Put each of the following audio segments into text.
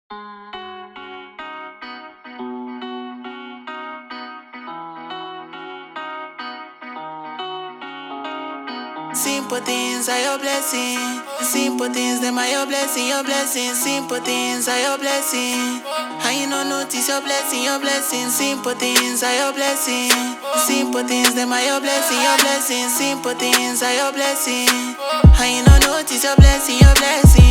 Simple things are your blessing. Simple things, them are your blessing, your blessing. Simple things are your blessing. How you no notice your blessing, your blessing. Simple things are your blessing. Simple things, them are your blessing, your blessing. Simple things are your blessing. How you no notice your blessing, your blessing.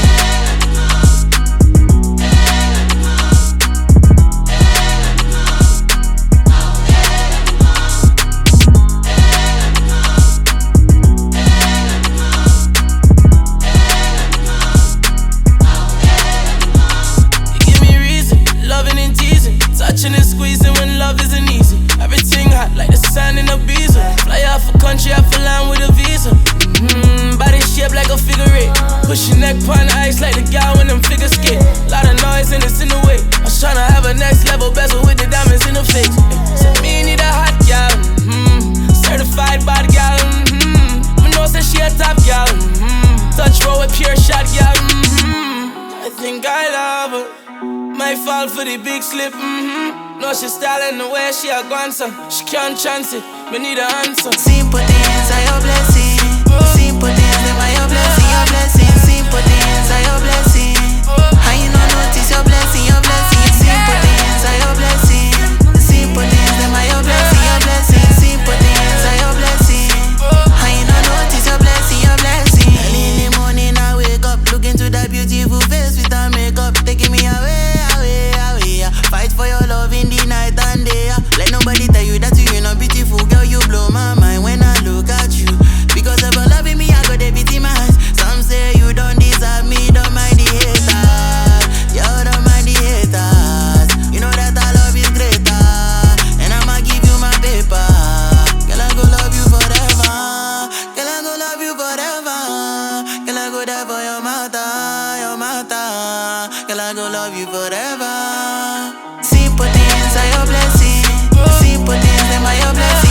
Touching and squeezing when love isn't easy. Everything hot like the sand in a visa. Fly off a country, I fly land with a visa. Body shaped like a figure eight. Push your neck pon the ice like the guy when them figures skate. Lot of noise and it's in the way. I was tryna have a next level bezel with the diamonds in the face. Said me need a hot gal, certified body gal. Me know say she a top gal. Touch roll with pure shot gal. I think I love her. Might fall for the big slip, No, she styling the way she a gone, so she can't chance it, me need an answer. Simple things are your blessing. Simple things, them are your blessing, your blessing. Simple things are your blessing. How you no notice your blessing, your blessing. Simple things are your blessing. Simple things, them are your blessing, your blessing. Simple things are your blessing. How you no notice your blessing, your blessing. Early in the morning I wake up, look into that beautiful face with her makeup, taking me away. Fight for your love in the night and day. Let nobody tell you that you're not beautiful, girl. You blow my mind when I look at you. Because of your loving me, I got a bit in my eyes. Some say you don't deserve me, don't mind the haters. You don't mind the haters. You know that I love you greater, and I'ma give you my paper. Girl, I go love you forever. Girl, I go love you forever. Girl, I go die for your matter, your matter. Girl, I go love you forever. Simple things are your blessing. Simple things, them are your blessing.